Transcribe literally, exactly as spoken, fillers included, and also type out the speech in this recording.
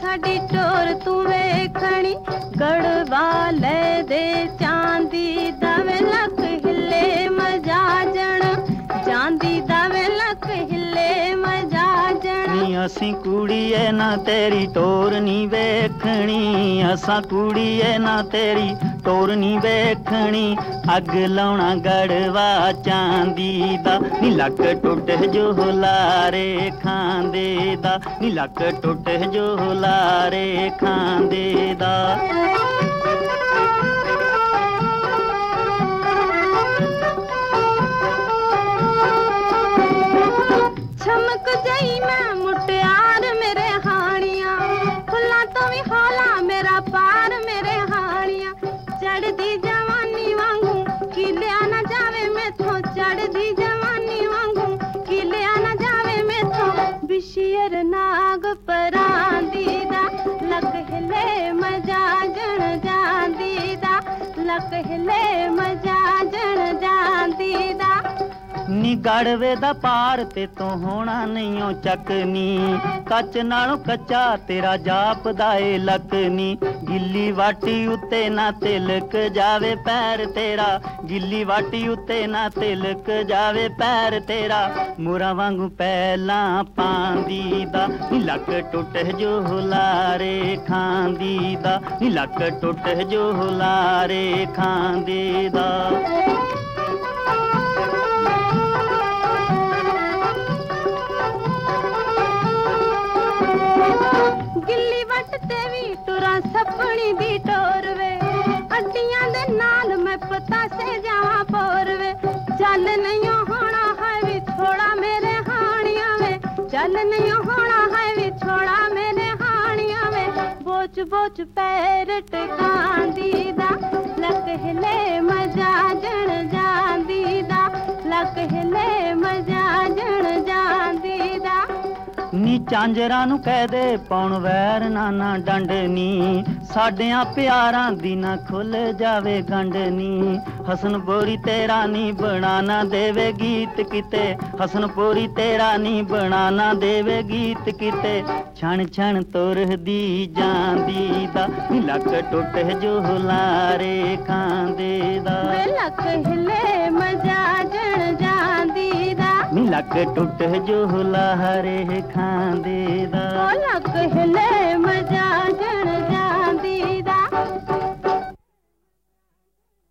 साडी टोर तू वेखणी गढ़वाले दे चांदी दावे लक हिले मजाजण चांदी दावे लक हिले मजाजण नी असी कुड़ीए ना तेरी टोर नी वेखणी असा कुड़ीए ना तेरी टोर नी वेखणी अग लाउणा गड़वा चांदी दा नी लक टुट जो लारे खांदे दा नी लक टुट जो लारे खांदे दा छमक जई मैं मुटियार मेरे हानिया फुल्ला तो भी होला मेरा पार मेरे हानिया चढ़दी जवानी वांगू किलिया ना जावे मैथों चढ़दी जवानी वांगू किलिया ना जावे मैथों बिशियर नाग परांदी दा लक हिले मजाजण जांदी दा लक हिले मजाजण जांदी दा नी गड़वे दा पार ते तो होना नहीं ओ चकनी कच नालों कच्चा तेरा जापदा ए लकनी गिल्ली वाटी उत्ते ना तिलक जावे पैर तेरा गिल्ली वाटी उत्ते ना तिलक जावे पैर तेरा मुरा वांगू पहला पांदी दा नी लक टुट जो लारे खांदी दा नी लक टुट जो लारे खांदी दा गिल्ली वट ते भी टुरा सपनी दी टोर वे अड्डियां दे नाल मैं पता से जावा पोर वे चल नहीं होना है भी छोड़ा मेरे हानिया वे चल नहीं होना है भी छोड़ा मेरे हानिया वे बोच बोच पैर टकांदी दा लक हिले मजाजण जांदी दा लक हिले मजाजण जांदी दा नी चांजरा नू कह दे पौण वैर नाना डंडनी साडियां प्यारां दी ना खुल जावे गंडनी हसनपुरी तेरा नी बनाना देवे गीत किते हसनपुरी तेरा नी बनाना देवे गीत किते छण छण तुरदी जांदी दा नी लक टुट जो लारे खांदे दा लक हिले मजाजण जांदी दा नी लक टुट जो लारे खांदे दा लक हिले मज